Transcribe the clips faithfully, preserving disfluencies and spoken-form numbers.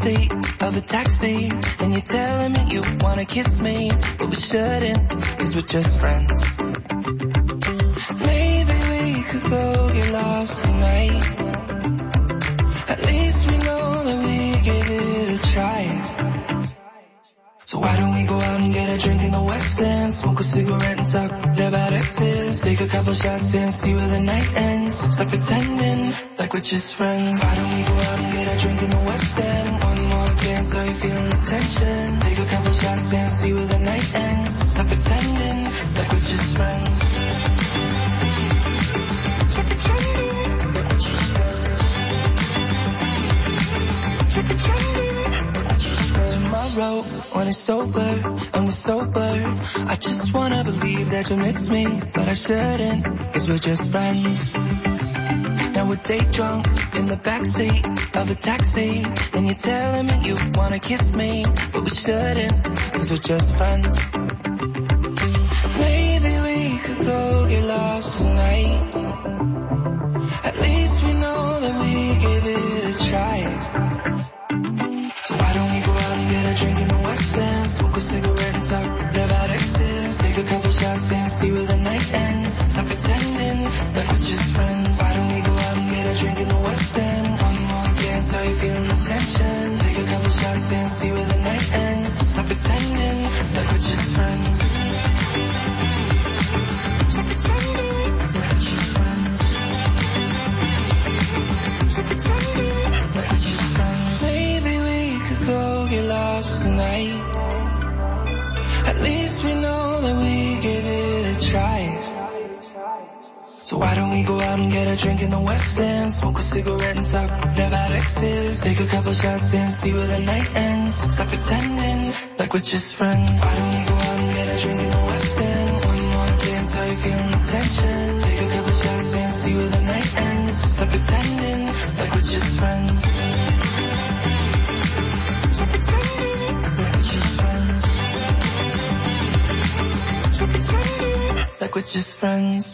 backseat of a taxi, and you're telling me you wanna kiss me, but we shouldn't, cause we're just friends. Maybe we could go get lost tonight. At least we know that we gave it a try. So why don't we go out and get a drink in the West End, smoke a cigarette and talk about exes, take a couple shots and see where the night ends. Stop pretending like we're just friends. Why don't we go out and get a drink in the West End, one more dance so you're feeling the tension, take a couple shots and see where the night ends. Stop pretending like we're just friends. Stop pretending like we're just friends. Stop pretending. Tomorrow, when it's over and we're sober, I just wanna believe that you miss me, but I shouldn't, cause we're just friends. Now we're day drunk in the backseat of a taxi, and you're telling me you wanna kiss me, but we shouldn't, cause we're just friends. Maybe we could go get lost tonight. At least we know that we gave it a try. So why don't we go out and get a drink in the West End, smoke a cigarette and talk about exes, take a couple shots and see where the night ends. Stop pretending like we're just friends. Why don't we go out and get a drink in the West End, one more dance so you're feeling the tension, take a couple shots and see where the night ends. Stop pretending like we're just friends. Stop pretending like we're just friends. Stop pretending like we're just friends. Maybe we could go get lost tonight. At least we know that we gave it a try. So why don't we go out and get a drink in the West End, smoke a cigarette and talk about exes, take a couple shots and see where the night ends. Stop pretending like we're just friends. Why don't we go out and get a drink in the West End, one more dance so you're feeling the tension, take a couple shots and see where the night ends. Stop pretending like we're just friends. Stop pretending like we're just friends. Stop pretending like we're just friends.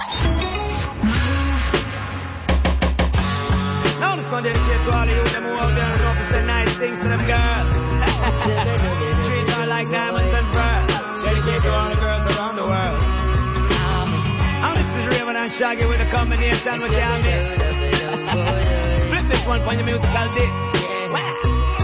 Now this one dedicated to all of you them who out there and know to say nice things to them girls. Trees are like diamonds and pearls. Dedicated to all the girls around the world. And this is Raven and Shaggy with a combination with Yami. Flip this one on your musical disc. Wow.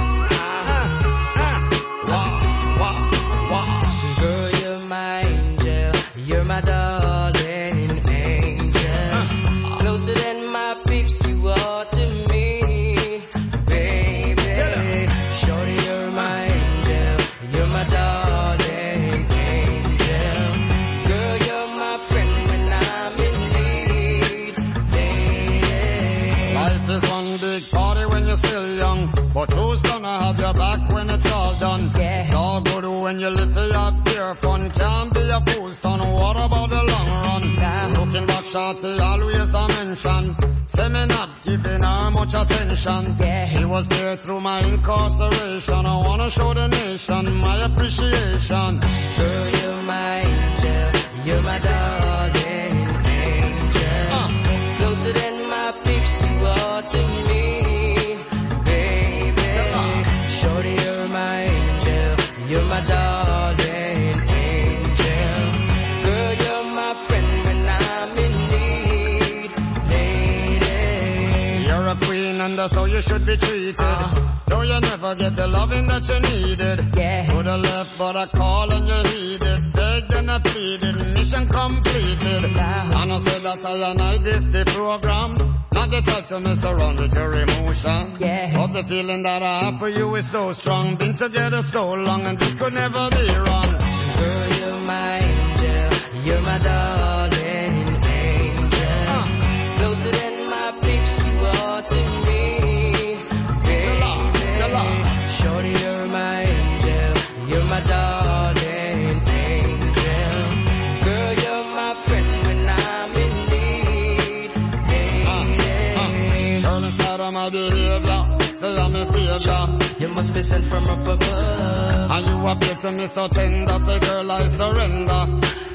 You're my darling angel, uh, closer than my peeps you are to me, baby. Shorty, you're my angel, you're my darling angel. Girl, you're my friend when I'm in need, baby. Life is one big party when you're still young, but who's gonna have your back when it's all done? Yeah. It's all good when you live for your pure fun. Can't be a fool, son. What about the long run? Yeah. Looking back, shorty, always a mention. Say me not giving her much attention. Yeah. She was there through my incarceration. I wanna show the nation my appreciation. Girl, you're my angel, you're my darling angel. Uh. Closer than my peeps you are to me, baby. Uh. Shorty, you're my angel, you're my darling angel. Girl, you're my friend when I'm in need, lady. You're a queen and that's how you should be treated. Uh. Though you never get the loving that you needed. Yeah. Could've left but I called and you heeded. Begged and I pleaded, mission completed. Uh. And I said that I and I this the program. Not the type to mess around with your emotion. Yeah. But the feeling that I have for you is so strong. Been together so long and this could never be wrong. Girl, you're my angel, you're my darling angel. Uh. Closer than my peeps you are to me, baby. Shorty, you're my angel, you're my darling angel. Girl, you're my friend when I'm in need, baby. Uh, uh. Girl, inside of my behavior, say I'm a savior. You must be sent from up above. And you appear to me so tender, say girl I surrender.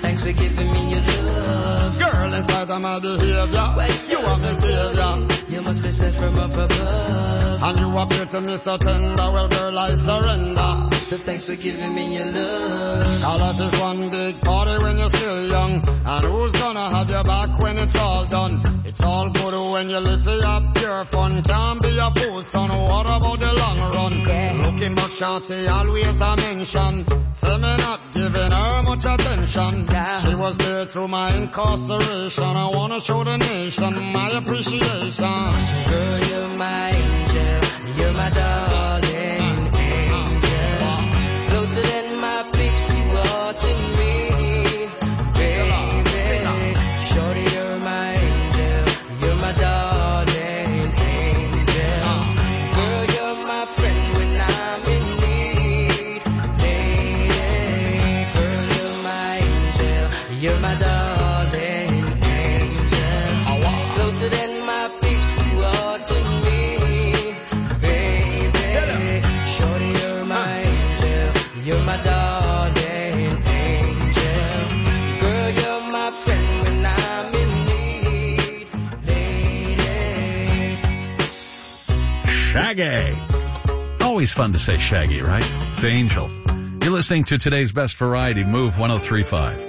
thanks for giving me your love. Girl, in spite of my behavior, you are my savior. You must be sent from up above. And you appear to me so tender, well girl I surrender. So thanks for giving me your love. Call it is one big party when you're still young. And who's gonna have your back when it's all done? It's all good when you lift it up, pure fun. Can't be a fool, son, what about the long run? Yeah. Looking but shanty, always a mention. Say me not giving her much attention. Yeah. She was there through my incarceration. I wanna show the nation my appreciation. Girl, you're my angel, you're my darling angel. Closer than my peeps, you are to me, baby. Shorty, you're my angel, you're my darling angel. Girl, you're my friend when I'm in need, lady. Girl, you're my angel, you're my darling angel. Closer than my peeps, you are to me, baby. Shorty, you're my angel, you're my darling angel. Girl, you're my friend when I'm in need, lady. Shaggy. Always fun to say Shaggy, right? It's Angel. You're listening to today's best variety, Move one oh three point five.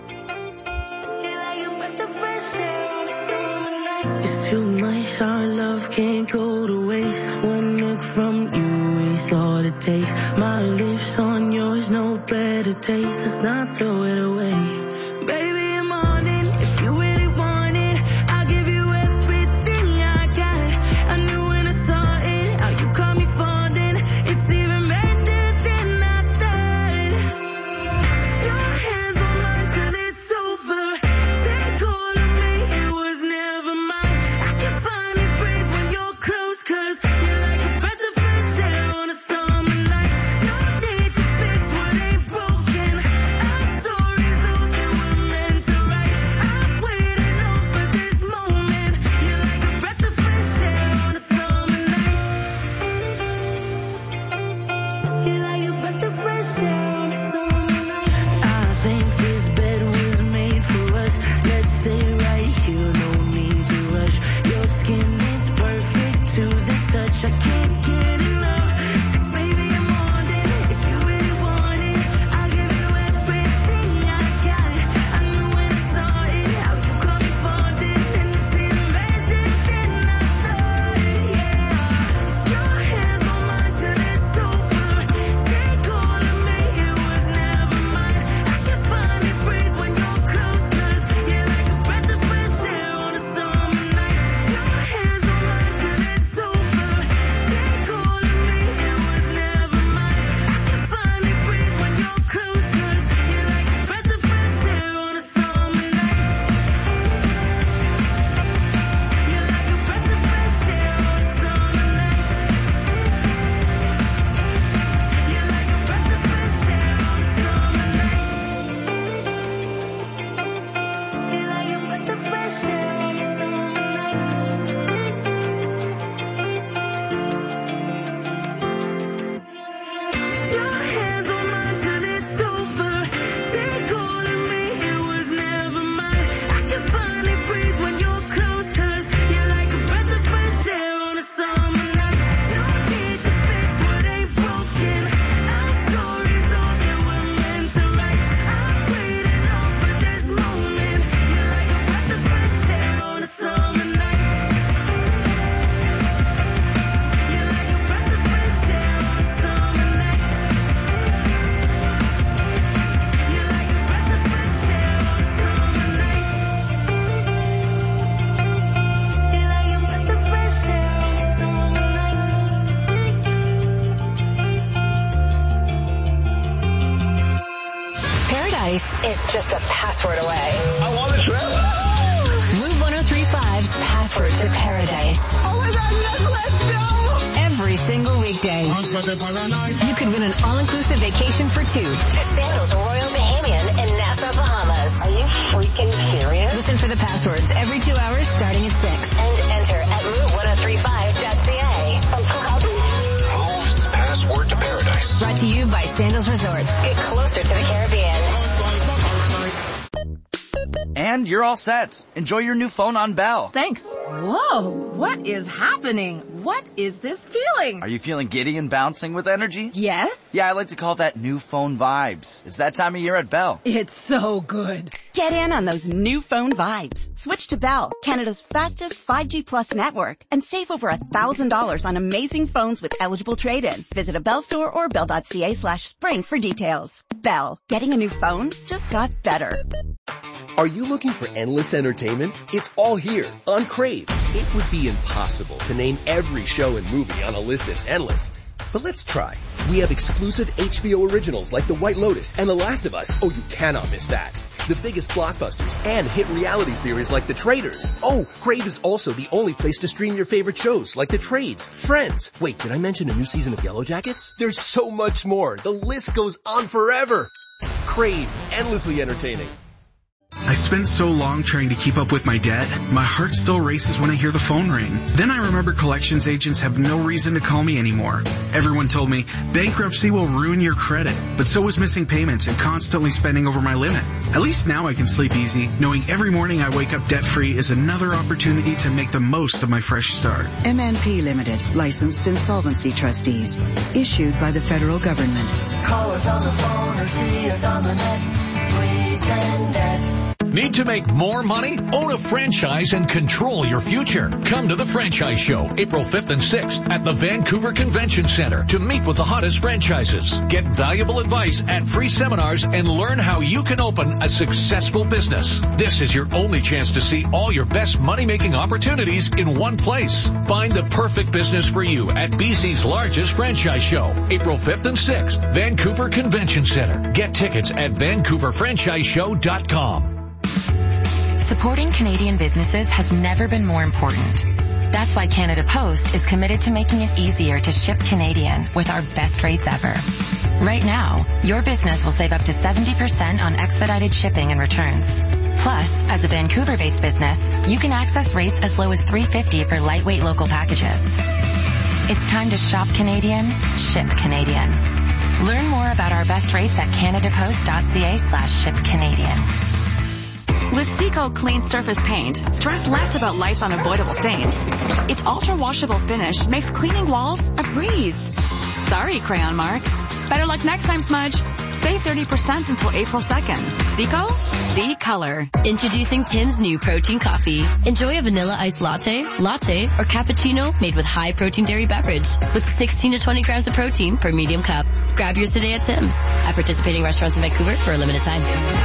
It's too much, our love can't go to waste. One look from you is all it takes. My lips on yours, no better taste. Let's not throw it away. Baby, I'm on it. If you really want it, I'll give you everything I got. I knew when I saw it, how you caught me falling. It's even better than I thought. Your hands on mine till it's over. Take all of me, it was never mine. I can finally breathe when you're close, cause you're like a breath of fresh air on a summer night. No need to fix what ain't broken. Our stories all that we're meant to write. I've waited on for this moment. You're like a breath of fresh air on a summer night. You're like a breath of fresh air on a summer night. I think this bed was made for us. Let's stay right here, no need to rush. Your skin is perfect to the touch. I can't get enough. 'Cause baby, I'm on it. If you really want it, I'll give you everything I got. I knew when I saw it, how you caught me falling, and it's even better than I thought. Yeah, your hands on mine till it's over. Take all of me, it was never mine. I can finally breathe when you're close, 'cause you're like a breath of fresh air on a summer night. Your hands on mine till it's over. Take all of me, it was never mine. I can finally breathe when you're close, 'cause you're like a breath of fresh air on a summer night. You're like a breath of fresh air on a summer night. You're like a breath of fresh air on a summer night. You're like a breath of fresh air on a summer night. Your hands on mine till it's over. Take all of me, it was never mine. I can finally breathe when you're close, 'cause you're like a breath of fresh air on a summer night. No need to fix what ain't broken. Our stories all that we're meant to write. I've waited on for this moment. You're like a breath of fresh air on a summer night. You're like a breath of fresh air on a summer night. You're like a breath of fresh air on a summer night. You're like a breath of fresh air on a summer night. Paradise is just a password away. I want to trip. Move one oh three point five's Password to Paradise. Oh my God, yes, let's go. Every single weekday. Answer the paradise. You could win an all-inclusive vacation for two to Sandals Royal Bahamian in Nassau, Bahamas. Are you freaking serious? Listen for the passwords every two hours starting at six. And enter at move one oh three five dot c a. Move's Password to Paradise. Brought to you by Sandals Resorts. Get closer to the Caribbean. And you're all set. Enjoy your new phone on Bell. Thanks. Whoa, what is happening? What is this feeling? Are you feeling giddy and bouncing with energy? Yes. Yeah, I like to call that new phone vibes. It's that time of year at Bell. It's so good. Get in on those new phone vibes. Switch to Bell, Canada's fastest five G plus network, and save over one thousand dollars on amazing phones with eligible trade-in. Visit a Bell store or bell.ca slash spring for details. Bell, getting a new phone just got better. Are you looking for endless entertainment? It's all here on Crave. It would be impossible to name every show and movie on a list that's endless. But let's try. We have exclusive H B O originals like The White Lotus and The Last of Us. Oh, you cannot miss that. The biggest blockbusters and hit reality series like The Traitors. Oh, Crave is also the only place to stream your favorite shows like The Trades, Friends. Wait, did I mention a new season of Yellow Jackets? There's so much more. The list goes on forever. Crave, endlessly entertaining. I spent so long trying to keep up with my debt, my heart still races when I hear the phone ring. Then I remember collections agents have no reason to call me anymore. Everyone told me bankruptcy will ruin your credit, but so was missing payments and constantly spending over my limit. At least now I can sleep easy, knowing every morning I wake up debt-free is another opportunity to make the most of my fresh start. M N P Limited, licensed insolvency trustees, issued by the federal government. Call us on the phone or see us on the net. three ten net. Need to make more money? Own a franchise and control your future. Come to the Franchise Show, April fifth and sixth at the Vancouver Convention Center to meet with the hottest franchises. Get valuable advice at free seminars and learn how you can open a successful business. This is your only chance to see all your best money-making opportunities in one place. Find the perfect business for you at B C's largest franchise show, April fifth and sixth, Vancouver Convention Center. Get tickets at vancouver franchise show dot com. Supporting Canadian businesses has never been more important. That's why Canada Post is committed to making it easier to ship Canadian with our best rates ever. Right now, your business will save up to seventy percent on expedited shipping and returns. Plus, as a Vancouver-based business, you can access rates as low as three dollars and fifty cents for lightweight local packages. It's time to shop Canadian, ship Canadian. Learn more about our best rates at canadapost.ca slash ship Canadian. With Seco Clean Surface Paint, stress less about life's unavoidable stains. Its ultra-washable finish makes cleaning walls a breeze. Sorry, Crayon Mark. Better luck next time, Smudge. Save thirty percent until April second. Seco? See color. Introducing Tim's new protein coffee. Enjoy a vanilla iced latte, latte, or cappuccino made with high protein dairy beverage with sixteen to twenty grams of protein per medium cup. Grab yours today at Tim's. At participating restaurants in Vancouver for a limited time.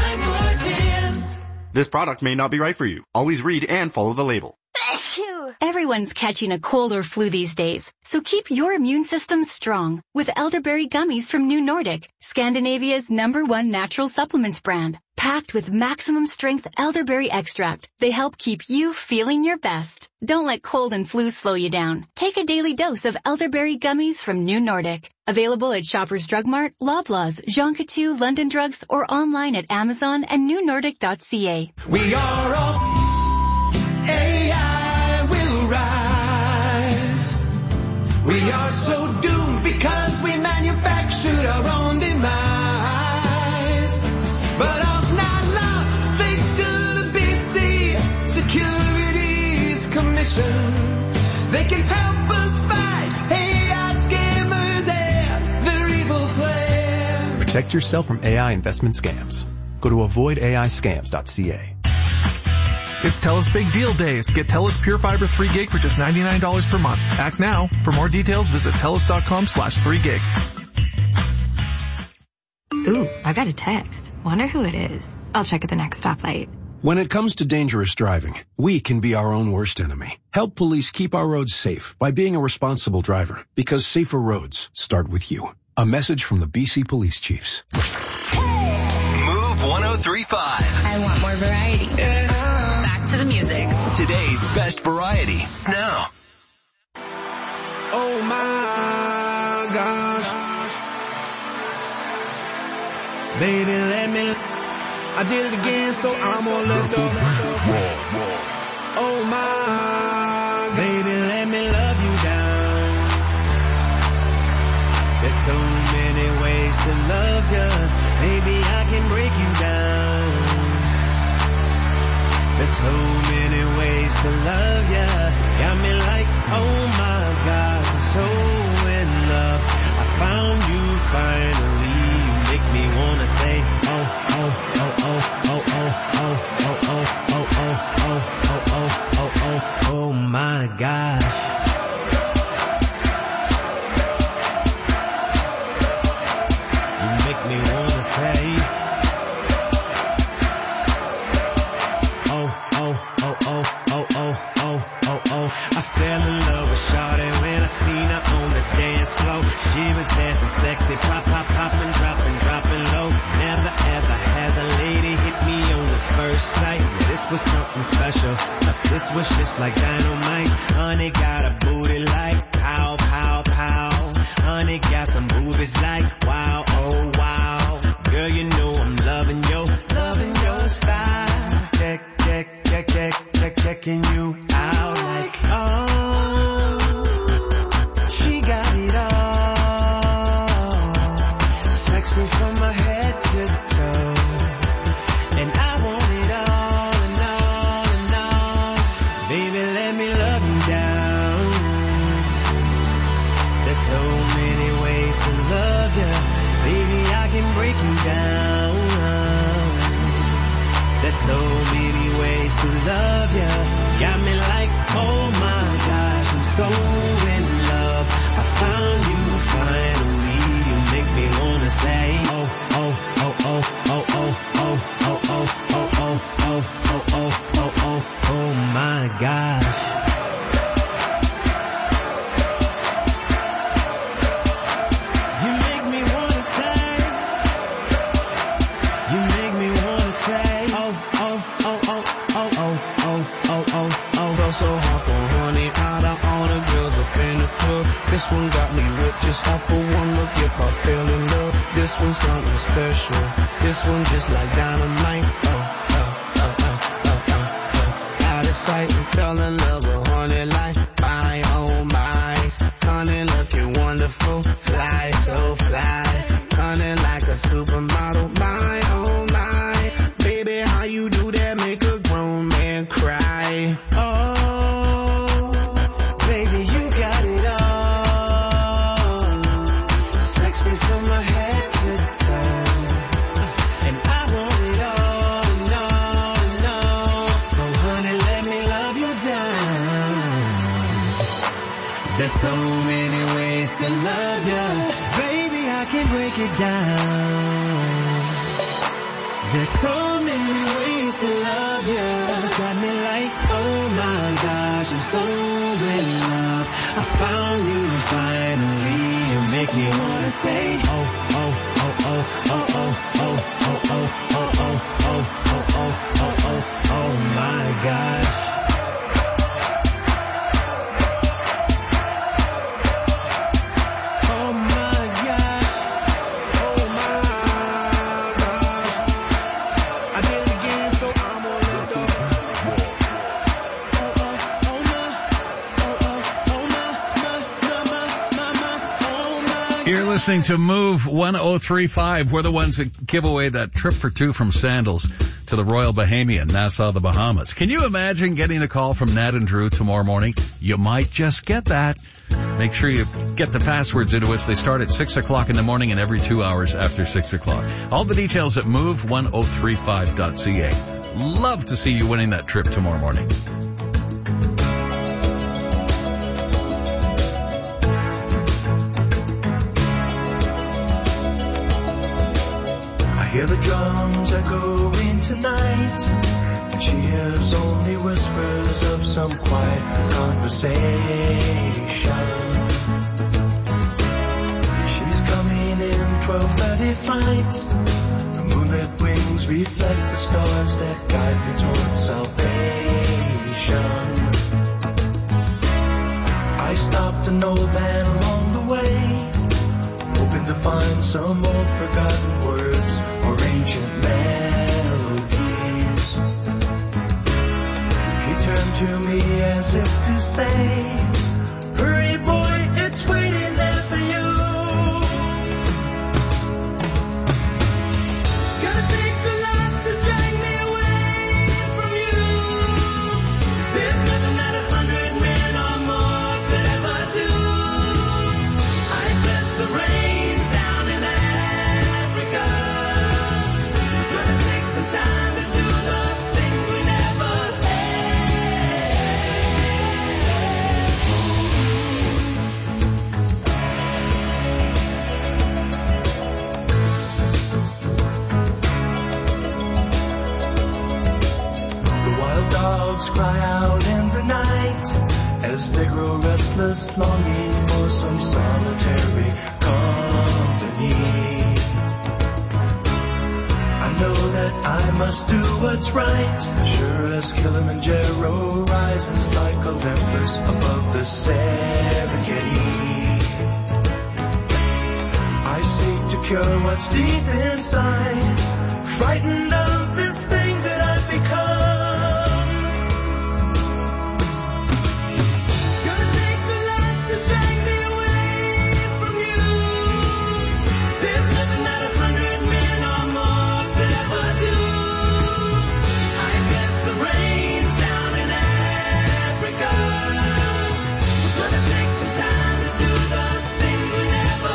This product may not be right for you. Always read and follow the label. Everyone's catching a cold or flu these days, so keep your immune system strong with elderberry gummies from New Nordic, Scandinavia's number one natural supplements brand. Packed with maximum strength elderberry extract, they help keep you feeling your best. Don't let cold and flu slow you down. Take a daily dose of elderberry gummies from New Nordic. Available at Shoppers Drug Mart, Loblaws, Jean Coutu, London Drugs, or online at Amazon and new nordic dot c a. We are all A I will rise. We are so doomed because we manufactured our own demise. But all's not lost thanks to the B C Securities Commission. They can help us fight A I scammers and their evil plan. Protect yourself from A I investment scams. Go to avoid A I scams dot c a. It's TELUS Big Deal Days. Get TELUS Pure Fiber three gig for just ninety-nine dollars per month. Act now. For more details, visit TELUS.com slash 3gig. Ooh, I got a text. Wonder who it is. I'll check at the next stoplight. When it comes to dangerous driving, we can be our own worst enemy. Help police keep our roads safe by being a responsible driver, because safer roads start with you. A message from the B C Police Chiefs. Move one oh three point five. I want more variety. Yeah. Back to the music. Today's best variety now. Oh my gosh. Baby, let me. I did it again, so I'm gonna let go. Oh my, baby, let me love you down. There's so many ways to love you. Maybe I can break you down. There's so many ways to love ya. Got me like, oh my God, I'm so in love. I found you finally. You make me wanna say, oh, oh, oh, oh, oh, oh, oh, oh, oh, oh, oh, oh, oh, oh, oh, oh, oh my gosh. You make me wanna say, oh, oh, oh, oh, oh, oh, oh, oh, oh. I fell in love with Shawty when I seen her on the dance floor. She was dancing sexy, pop, pop, poppin', dropping, dropping low. Never ever has a lady hit me on the first sight. This was something special. This was just like dynamite. Honey got a booty like pow, pow, pow. Honey got some boobies like wow, oh wow. Girl, you know I'm loving your, loving your style. Check, check, check, check, check, checking you out like, oh, she got it all. Sexy from my head to toe. And I want it all and all and all. Baby, let me love you down. There's so many ways to love you. Baby, I can break you down. There's so many ways to love you. Got me like, oh my gosh, I'm so in love. I found you finally. You make me wanna say, oh, oh, oh, oh, oh, oh, oh, oh, oh, oh, oh, oh, oh, oh, oh, oh, oh my gosh. You make me wanna say, you make me wanna say, oh, oh, oh, oh, oh, oh, oh, oh, oh, oh. Felt so hard for honey, out of all the girls up in the club. This one got me whipped just off of one look. If I fell in love, this one's something special. This one just like dynamite. Oh, oh, oh, oh, oh, oh, oh. Out of sight and fell in love with honey like my, oh my. Honey looking wonderful, fly, so fly. Honey like a supermodel, my, oh my. Baby, how you do that make a grown man cry? Oh, baby, you got it all. Sexy from my head to toe. And I want it all and all and all. So honey, let me love you down. There's so many ways to love you. Baby, I can break it down. There's so many ways to love you. Got me like, oh my gosh, I'm so in love. I found you finally. You make me wanna say, oh, oh, oh, oh, oh, oh, oh, oh, oh, oh, oh, oh, oh, oh, oh, oh, oh my gosh. You're listening to Move one oh three point five. We're the ones that give away that trip for two from Sandals to the Royal Bahamian, Nassau, the Bahamas. Can you imagine getting the call from Nat and Drew tomorrow morning? You might just get that. Make sure you get the passwords into us. They start at six o'clock in the morning and every two hours after six o'clock. All the details at move one oh three five dot c a. Love to see you winning that trip tomorrow morning. Hear the drums echoing tonight, and she hears only whispers of some quiet conversation. She's coming in twelve thirty flight. The moonlit wings reflect the stars that guide me towards salvation. I stopped an old man along the way, hoping to find some old forgotten words or ancient melodies. He turned to me as if to say, hurry boy, it's waiting there for you. Gotta take a lot to drag me away from you. cry out in the night as they grow restless, longing for some solitary company. I know that I must do what's right, sure as Kilimanjaro rises like Olympus above the Serengeti. I seek to cure what's deep inside, frightened of this thing that I've become. Gonna take the light to drag me away from you. There's nothing that a hundred men or more could ever do. I guess the rain's down in Africa. We're gonna take some time to do the things we never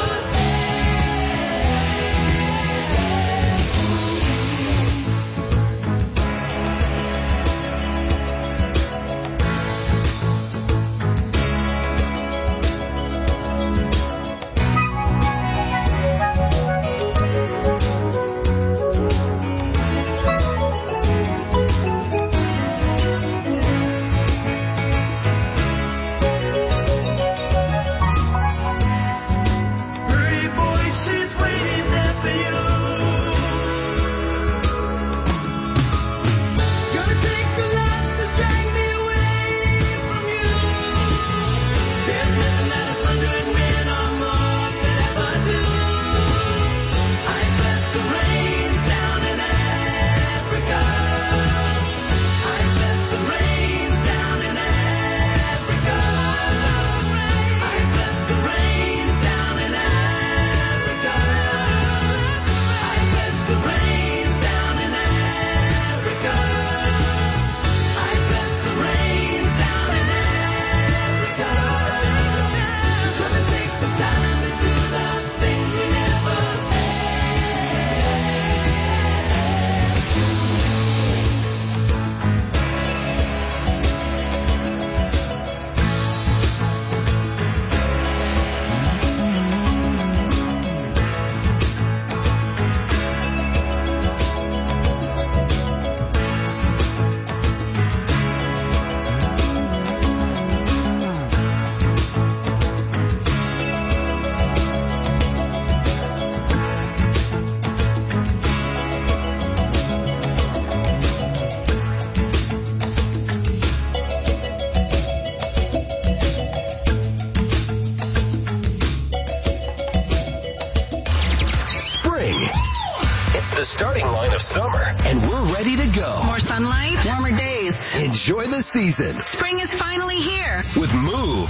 summer, and we're ready to go. More sunlight, warmer days. Enjoy the season. Spring is finally here. With Move.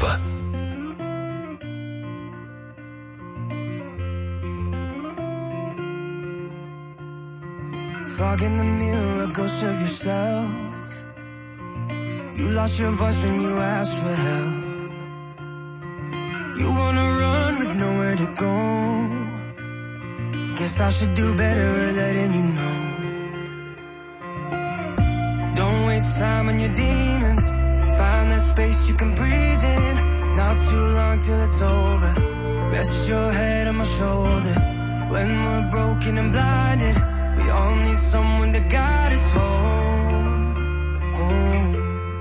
Fog in the mirror, a ghost of yourself. You lost your voice when you asked for help. You wanna run with nowhere to go. Guess I should do better at letting you know. Don't waste time on your demons. Find that space you can breathe in. Not too long till it's over. Rest your head on my shoulder. When we're broken and blinded, we all need someone to guide us home. Home.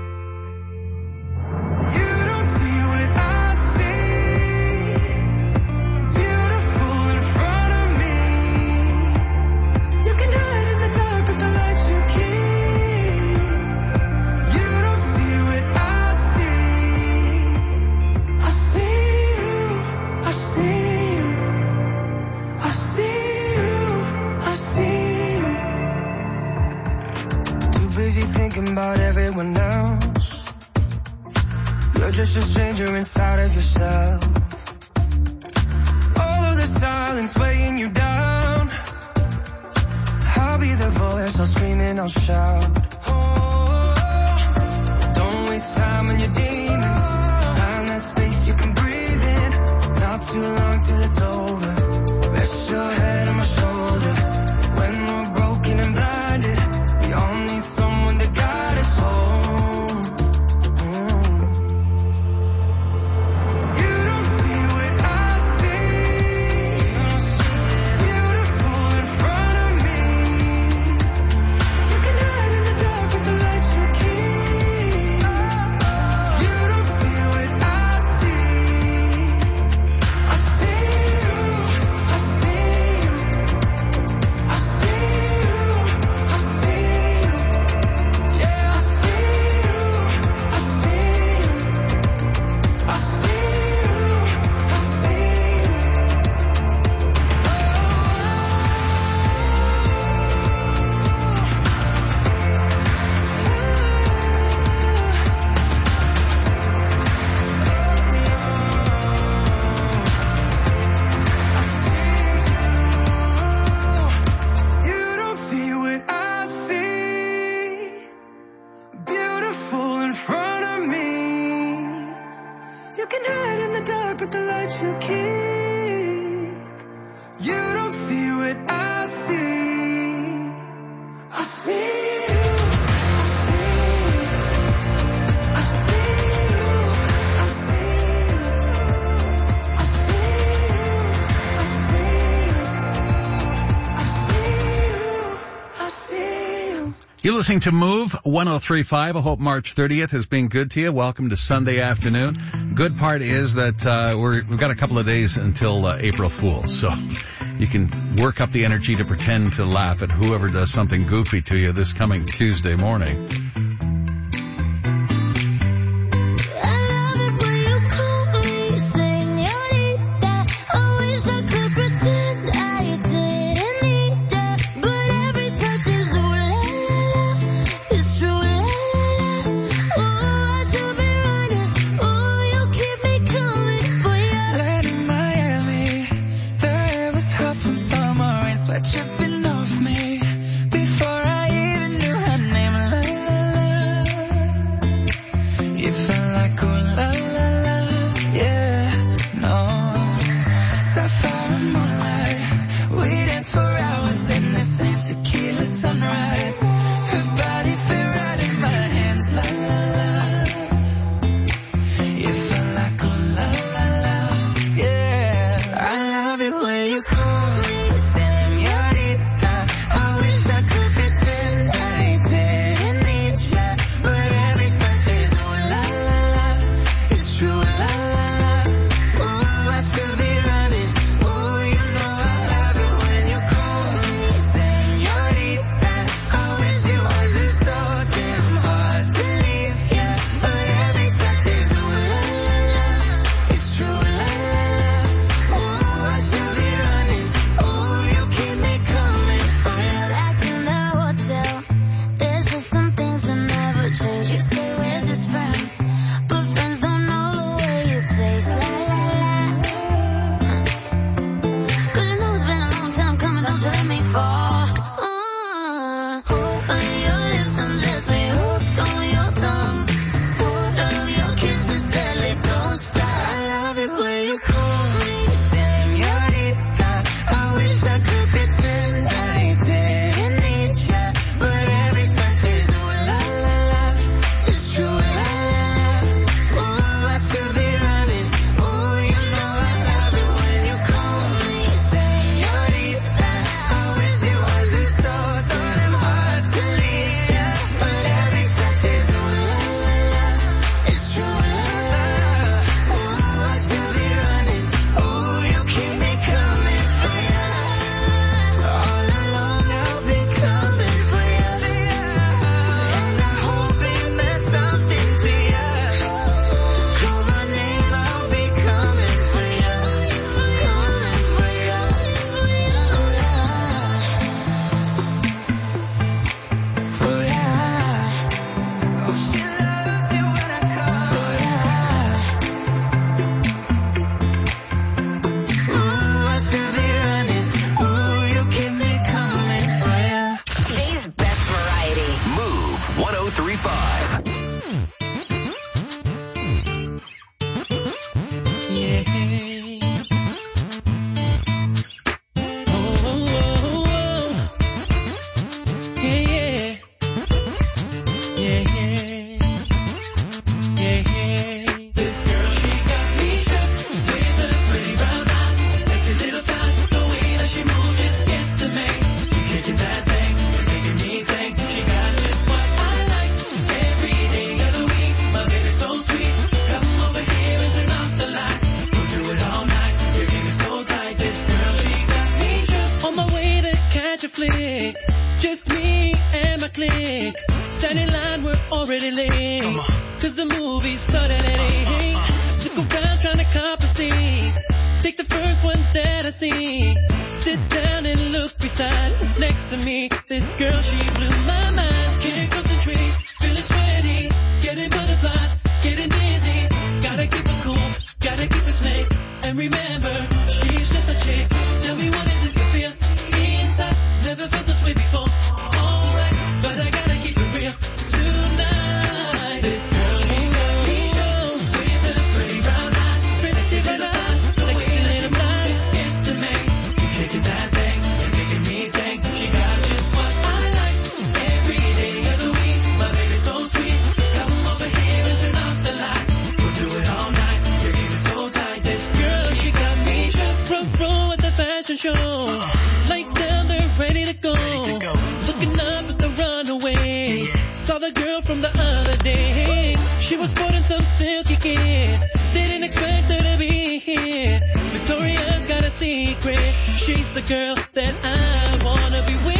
You don't see what I see. Beautiful in front of me. You can hide in the dark with the lights you keep. You don't see what I see. I see you. I see you. I see you. I see you. Too busy thinking about everyone else. You're just a stranger inside of yourself. All of the silence weighing you down. I'll be the voice, I'll scream and I'll shout. Oh, don't waste time on your demons. Find that space you can breathe in. Not too long till it's over. Rest your head on my shoulder. When we're broken and blinded, we all need someone to guide us home. Mm. You don't see what I see. Beautiful in front of me. You can hide in the dark with the lights you keep. You're listening to Move one oh three point five. I hope March thirtieth has been good to you. Welcome to Sunday afternoon. Good part is that uh, we're, we've got a couple of days until uh, April Fool's, so you can work up the energy to pretend to laugh at whoever does something goofy to you this coming Tuesday morning. Tripping off me before I even knew her name. La, la, la. You felt like oh la la la, yeah, no. Sapphire and moonlight, we danced for hours in the same tequila sunrise. Her body fit right in my hands. La la la. You felt like oh la la la, yeah. I love it when you call me. Just me and my clique. Stand in line, we're already late. Cause the movie started at eight. Look around trying to compensate. Take the first one that I see. Sit down and look beside. Next to me, this girl, she blew my mind. Can't concentrate, feeling sweaty. Getting butterflies, getting dizzy. Gotta keep it cool, gotta keep it slick. And remember, she's just a chick. Tell me what is this you feel inside? Never felt this way before. Alright, but I gotta keep it real tonight. This girl, she got me show with the pretty brown eyes, pretty brown eyes, sexy little eyes. It's the main, you shaking that thing and making me sing. She got just what I like every day of the week. My baby's so sweet. Come over here and turn off the lights. We'll do it all night. Your game is so tight. This girl, she got me just front row at the fashion show. Lights down, they're ready to go. Ready to go. Looking up at the runaway. the girl from the other day. She was sporting some silky kid. Didn't expect her to be here. Victoria's got a secret. She's the girl that I wanna be with.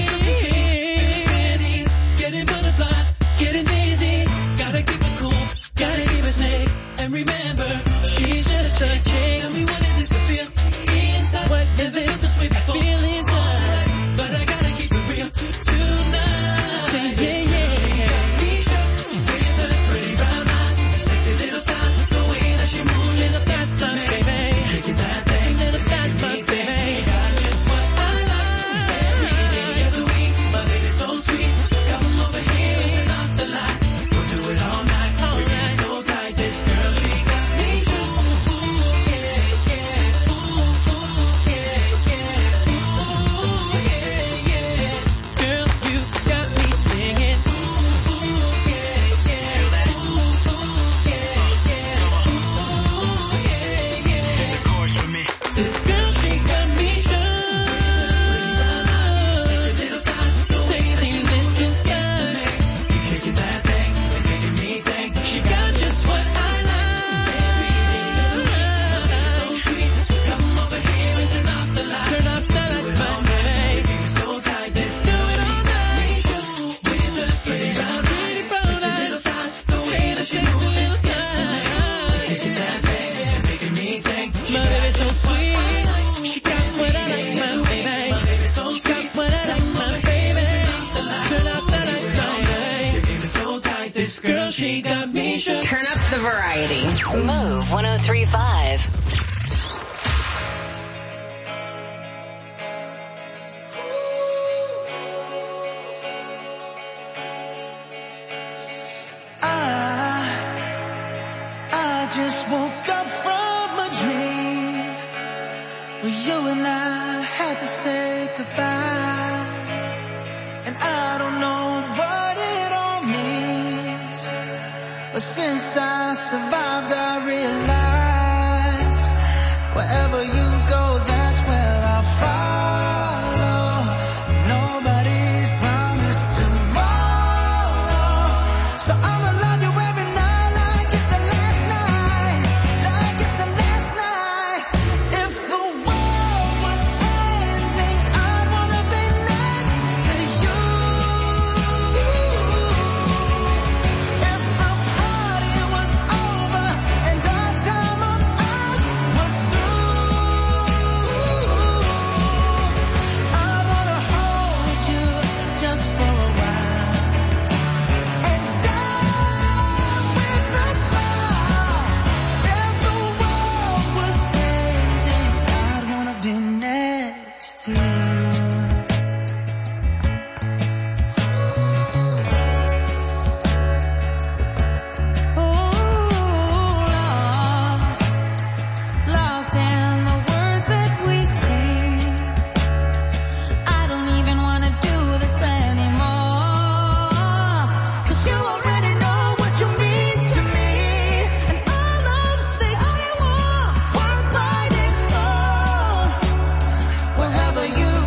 Getting butterflies, getting dizzy. Gotta keep it cool, gotta keep it snake. And remember, she's just a chick. Tell me what is this to feel inside? What is this to sweet before? Feel inside, but I gotta keep it real tonight. Say yeah, yeah. With the pretty brown eyes, sexy little thighs, the way that she moves is a fast line, baby. Take it that thing, little fast line, baby. Got just what I like. Every day of the week, my baby's so sweet. Come over here, it's an off the light. We'll do it all night, all night. So tight, this girl, she got me too. Yeah, yeah. Ooh, yeah, yeah. Ooh, yeah, yeah. Girl, you got me singing. Ooh, yeah, yeah. Feel that? Ooh, yeah, yeah. Ooh, yeah, yeah. Sing the chorus with me. This girl, she got me sure. Sexy little guy. You shaking that thing and making me sing. She got just what I like. Every day of the week, so sweet. Come over here and turn off the lights. Turn off the lights, my baby. So tight, let's do it all night. With the pretty brown pretty brown eyes, little thighs, the way that she moves is destiny. Shaking that thing and making me sing. My baby's so sweet. She got what I like, my baby. She got what I like, my baby. Turn off the lights, my baby. So tight, this girl, she got me shook. Turn up the variety. Move one oh three point five. I just woke up from a dream where you and I had to say goodbye. And I don't know what it all means, but since I survived I realized wherever you go, that's where I'll follow. Nobody's promised tomorrow, so I'ma love you every night like it's the last night, like it's the last night. If the world was ending, I'd wanna be next to you. If the party was over and our time on earth was through, I'd wanna hold you just for a while and die with a smile. If the world was ending, I'd wanna be next to you. Lost in the words that we speak. I don't even wanna do this anymore, 'cause you already know what you mean to me, and all of the only war worth fighting for. Wherever you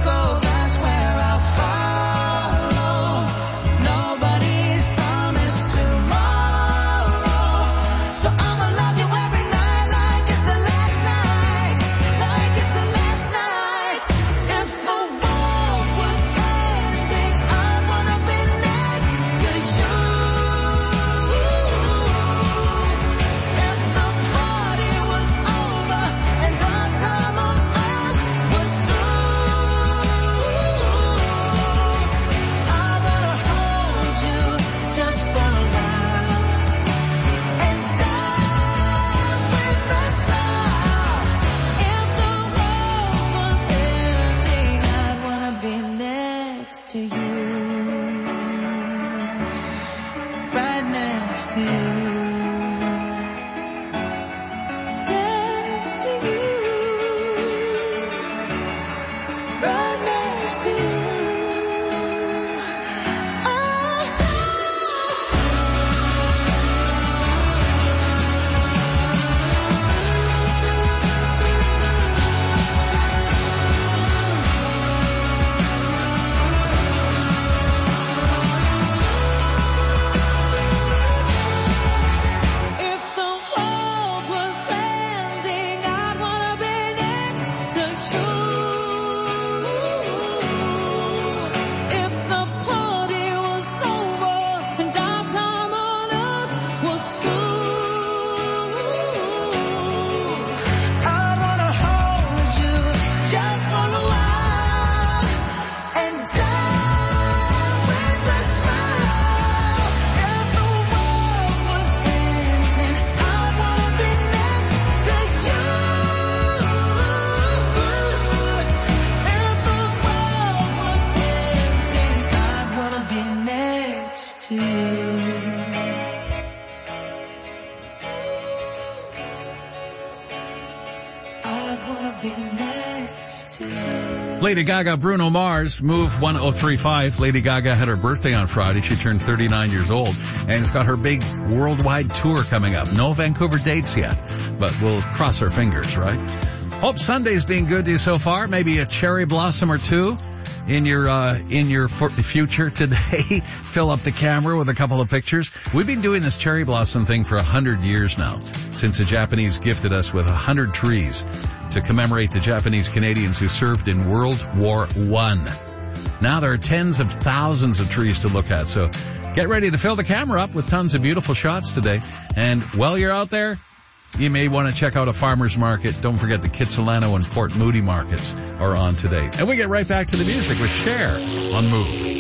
Lady Gaga, Bruno Mars, Move one oh three five. Lady Gaga had her birthday on Friday. She turned thirty-nine years old and has got her big worldwide tour coming up. No Vancouver dates yet, but we'll cross our fingers, right? Hope Sunday's been good to you so far. Maybe a cherry blossom or two in your uh in your future today. Fill up the camera with a couple of pictures. We've been doing this cherry blossom thing for a hundred years now, since the Japanese gifted us with a hundred trees to commemorate the Japanese Canadians who served in World War One. Now there are tens of thousands of trees to look at, so get ready to fill the camera up with tons of beautiful shots today. And while you're out there, you may want to check out a farmer's market. Don't forget the Kitsilano and Port Moody markets are on today. And we get right back to the music with Cher on Move.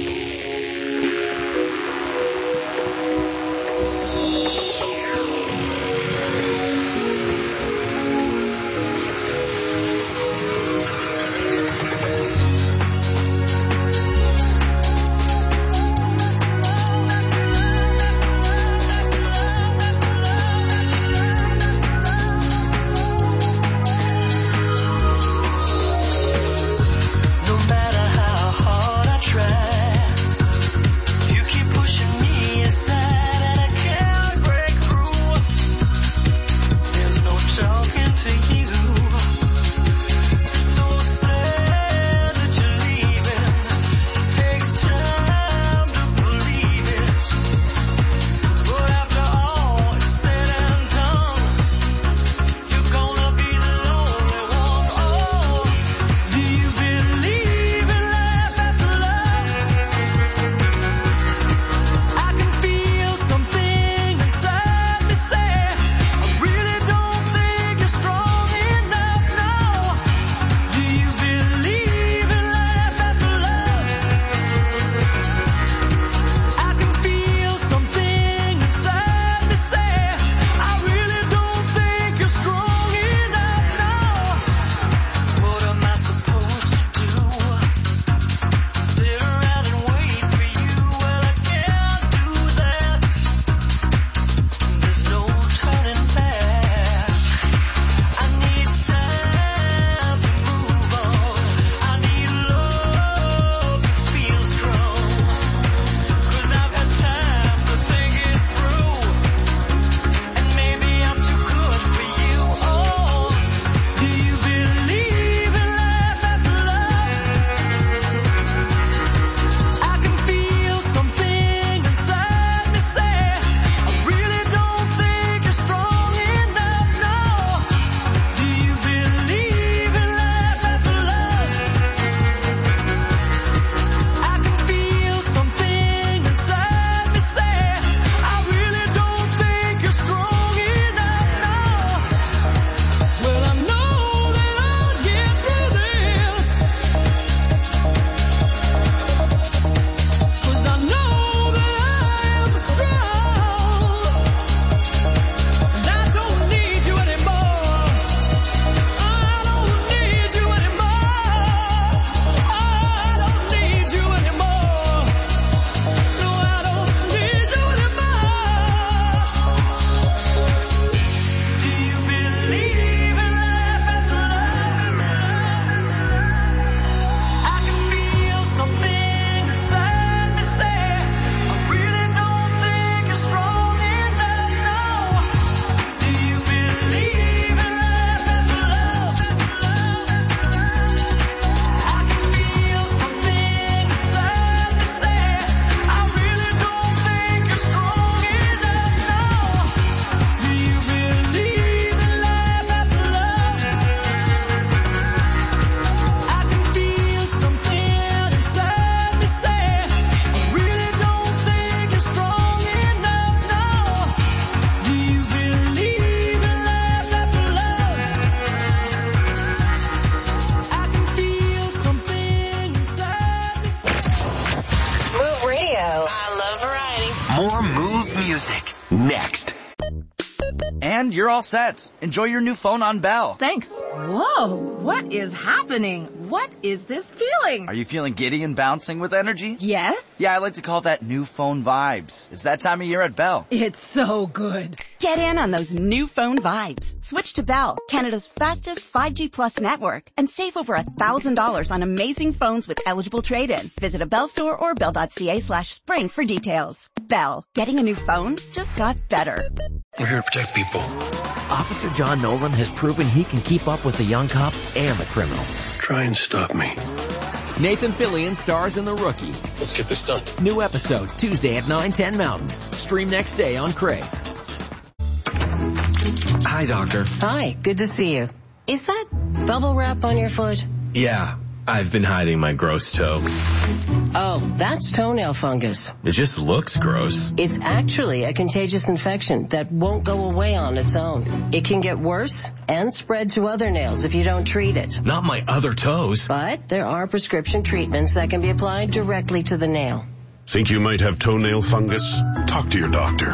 More Move music next. And you're all set. Enjoy your new phone on Bell. Thanks. Whoa, what is happening? What is this feeling? Are you feeling giddy and bouncing with energy? Yes. Yeah, I like to call that new phone vibes. It's that time of year at Bell. It's so good. Get in on those new phone vibes. Switch to Bell, Canada's fastest five G plus network, and save over one thousand dollars on amazing phones with eligible trade-in. Visit a Bell store or bell.ca slash spring for details. Bell, getting a new phone just got better. We're here to protect people. Officer John Nolan has proven he can keep up with the young cops and the criminals. Try and stop me. Nathan Fillion stars in The Rookie. Let's get this done. New episode Tuesday at nine ten Mountain. Stream next day on Crave. Hi, Doctor. Hi, good to see you. Is that bubble wrap on your foot? Yeah, I've been hiding my gross toe. Oh, that's toenail fungus. It just looks gross. It's actually a contagious infection that won't go away on its own. It can get worse and spread to other nails if you don't treat it. Not my other toes. But there are prescription treatments that can be applied directly to the nail. Think you might have toenail fungus? Talk to your doctor.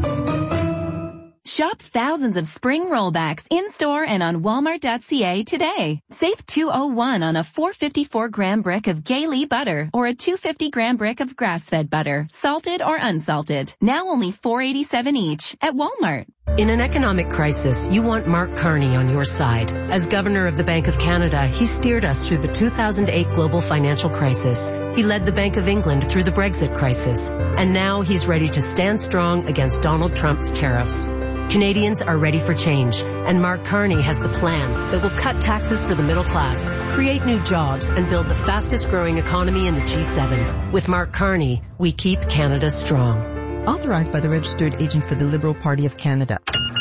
Shop thousands of spring rollbacks in-store and on walmart dot c a today. Save two oh one on a four hundred fifty-four gram brick of Gailey butter or a two hundred fifty gram brick of grass-fed butter, salted or unsalted. Now only four eighty-seven each at Walmart. In an economic crisis, you want Mark Carney on your side. As Governor of the Bank of Canada, he steered us through the two thousand eight global financial crisis. He led the Bank of England through the Brexit crisis. And now he's ready to stand strong against Donald Trump's tariffs. Canadians are ready for change, and Mark Carney has the plan that will cut taxes for the middle class, create new jobs, and build the fastest growing economy in the G seven. With Mark Carney, we keep Canada strong. Authorized by the registered agent for the Liberal Party of Canada.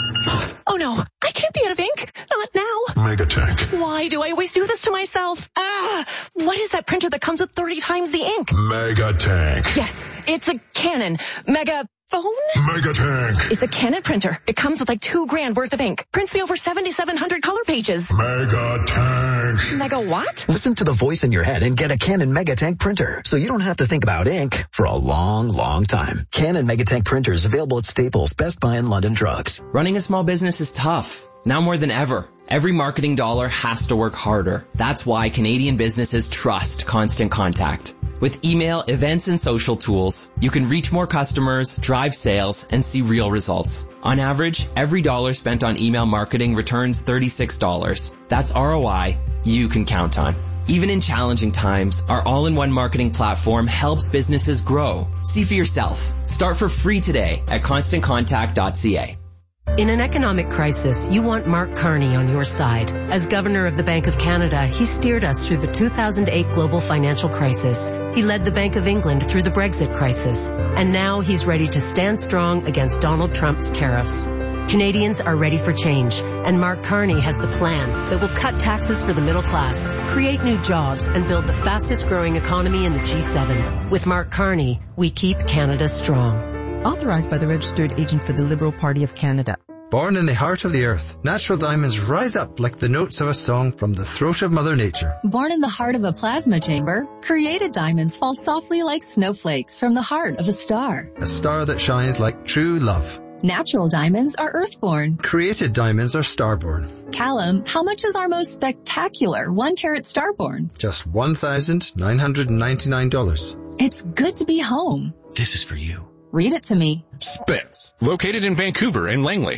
Oh no, I can't be out of ink. Not now. Megatank. Why do I always do this to myself? Ah, what is that printer that comes with thirty times the ink? Megatank. Yes, it's a Canon. Mega... Phone? Megatank. It's a Canon printer. It comes with like two grand worth of ink. Prints me over seventy-seven hundred color pages. Megatank. Mega what? Listen to the voice in your head and get a Canon Megatank printer, so you don't have to think about ink for a long, long time. Canon Megatank printers available at Staples, Best Buy, and London Drugs. Running a small business is tough. Now more than ever. Every marketing dollar has to work harder. That's why Canadian businesses trust Constant Contact. With email, events, and social tools, you can reach more customers, drive sales, and see real results. On average, every dollar spent on email marketing returns thirty-six dollars. That's R O I you can count on. Even in challenging times, our all-in-one marketing platform helps businesses grow. See for yourself. Start for free today at constant contact dot c a. In an economic crisis, you want Mark Carney on your side. As Governor of the Bank of Canada, he steered us through the two thousand eight global financial crisis. He led the Bank of England through the Brexit crisis. And now he's ready to stand strong against Donald Trump's tariffs. Canadians are ready for change, and Mark Carney has the plan that will cut taxes for the middle class, create new jobs, and build the fastest growing economy in the G seven. With Mark Carney, we keep Canada strong. Authorized by the registered agent for the Liberal Party of Canada. Born in the heart of the earth, natural diamonds rise up like the notes of a song from the throat of Mother Nature. Born in the heart of a plasma chamber, created diamonds fall softly like snowflakes from the heart of a star. A star that shines like true love. Natural diamonds are earthborn. Created diamonds are starborn. Callum, how much is our most spectacular one carat starborn? Just one thousand nine hundred ninety-nine dollars. It's good to be home. This is for you. Read it to me. Spence, located in Vancouver and Langley.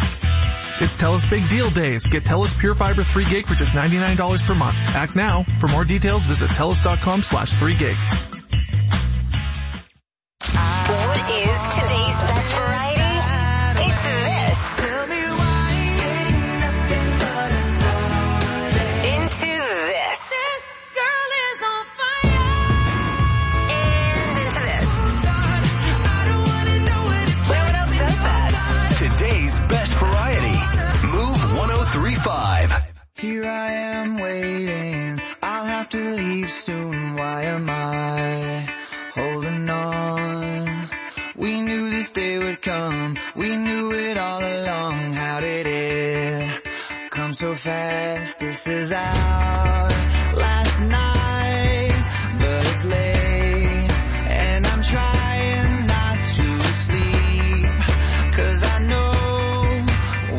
It's TELUS Big Deal Days. Get TELUS Pure Fiber three gig for just ninety-nine dollars per month. Act now. For more details, visit TELUS dot com slash three gig. What is today's best variety? It's this. Into this. This girl is on fire. And into this. I don't wanna know what it's like. What else does that? Today's best variety. Move one oh three point five. Here I am waiting. I'll have to leave soon. Why am I holding on? We knew this day would come. We knew it all along. How did it come so fast? This is our last night, but it's late, and I'm trying not to sleep, 'cause I know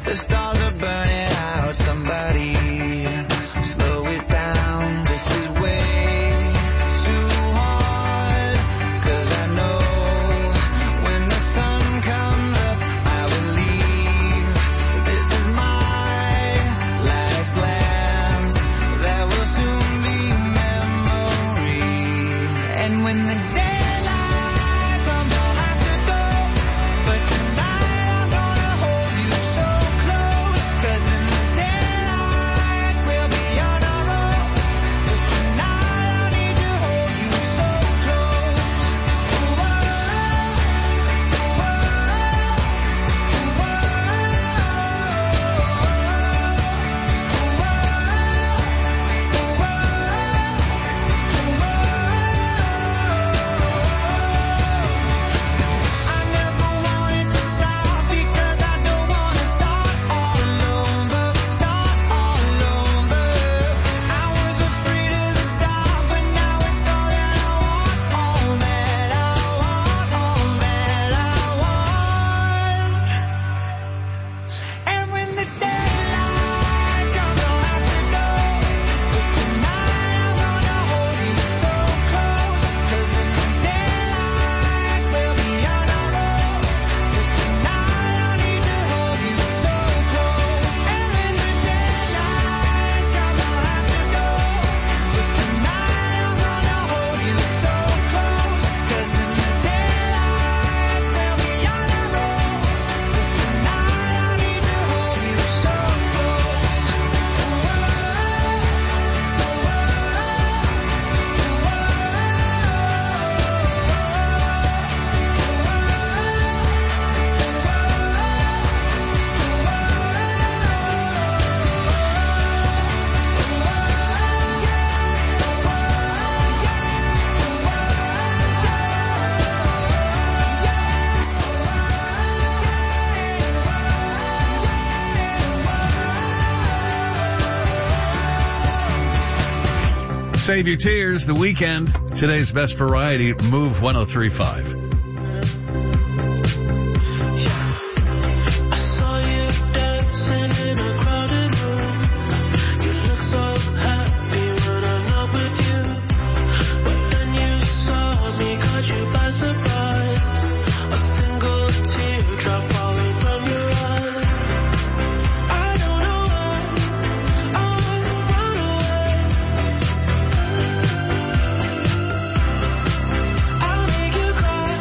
The stars are burning out. Somebody slow it down. This is way too hard. 'Cause I know when the sun comes up, I will leave. This is my last glance. That will soon be memory. And when the daylight comes, I'll have to go. But tonight I'm gonna hold you so close. 'Cause in the daylight we'll be on our own. But tonight I need to hold you so close. Ooh, oh, ooh, I never wanted to stop because I don't wanna start all over, start all over. I was afraid of the dark, but now it's all that I want, all that I want, all that I want. And when the daylight comes, I'll have to go. But tonight I'm gonna hold you so close. 'Cause in the daylight we'll be on our own. But tonight I need to hold you so close. And when the daylight comes, I'll have to go. But tonight I'm gonna hold you so close. 'Cause in the daylight we'll be on our own. But tonight I need to hold you so Save your tears, The Weekend. Today's best variety, Move one oh three point five. I saw you dancing in a crowded room. You look so happy when I'm not with you. But then you saw me, caught you by surprise. A single teardrop falling from your eye. I don't know why I run away. I'll make you cry.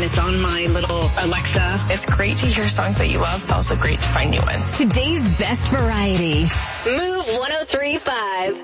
it's on my little Alexa. It's great to hear songs that you love. It's also great to find new ones. Today's best variety. Move one oh three point five.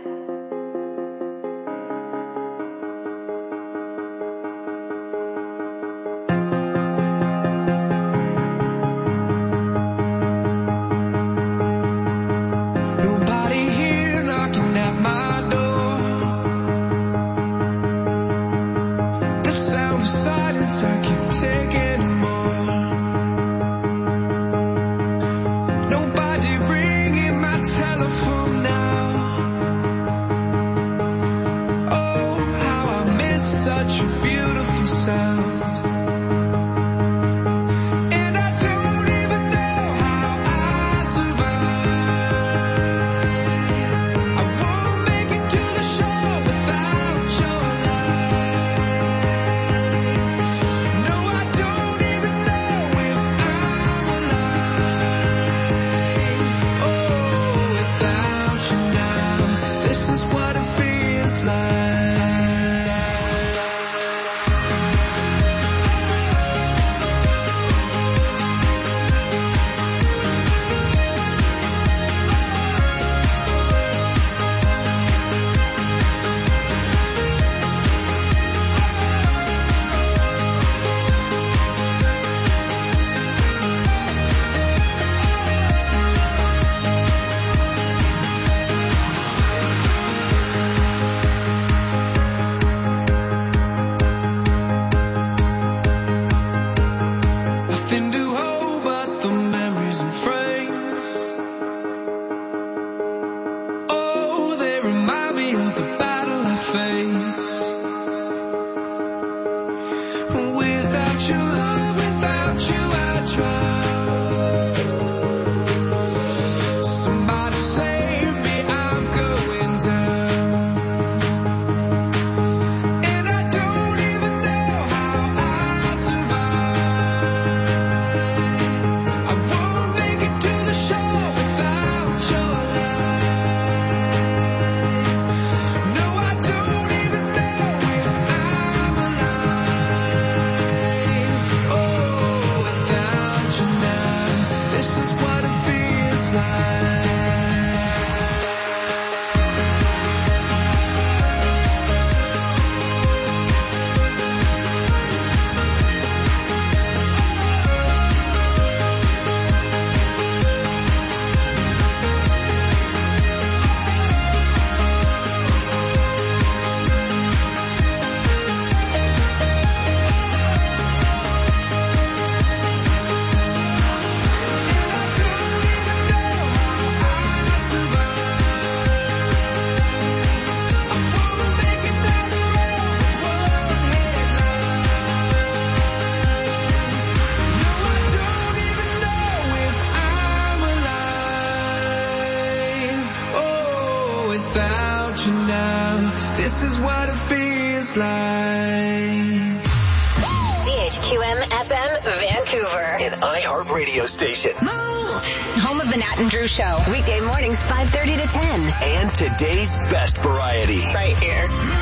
Station. Move! Home of the Nat and Drew Show. Weekday mornings, five thirty to ten. And today's best variety. Right here.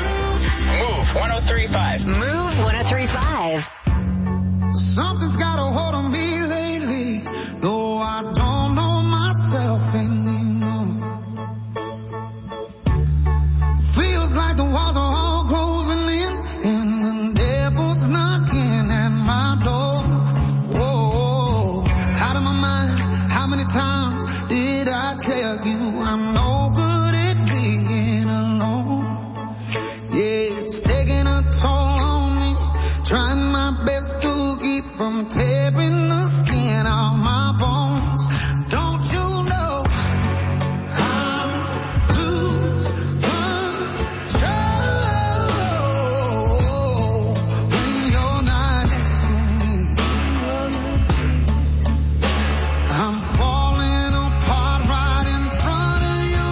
Move one oh three point five. Move one oh three point five. Something's got a hold on me lately, though I don't know myself anymore. Feels like the walls are all closing in, and the devil's knocking at my door. Times did I tell you I'm no good at being alone? Yeah, it's taking a toll on me, trying my best to keep from tearing the skin off my bones. Don't you know I'm lose control when you're not next to me? I'm falling apart right in front of you.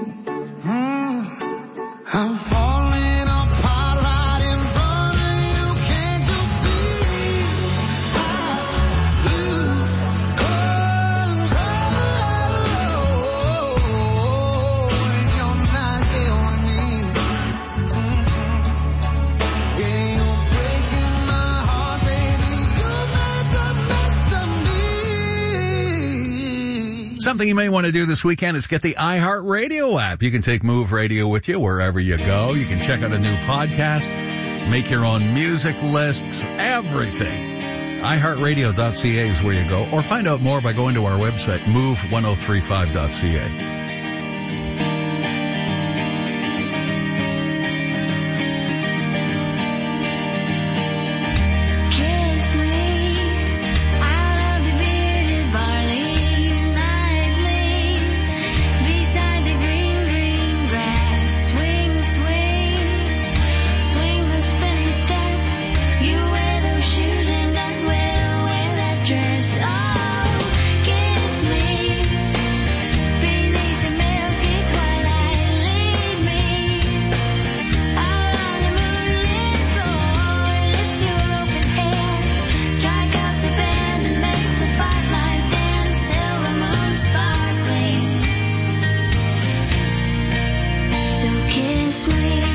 Mm, I'm falling apart right in front of you. Can't you see? I lose control when you're not here with me. Yeah, you're breaking my heart, baby. You make a mess of me. Something you may want to do this weekend is get the iHeartRadio app. You can take Move Radio with you wherever you go. You can check out a new podcast, make your own music lists, everything. i heart radio dot c a is where you go, or find out more by going to our website, move ten thirty-five dot c a. Kiss me out of the bearded barley, like me beside the green, green grass. Swing, swing, swing the spinning step. You wear those shoes and I will wear that dress. Oh, kiss me beneath the milky twilight. Lead me out on the moonlit floor. Lift your open hand, strike up the band and make the fireflies dance. Silver moon sparkling. So kiss me.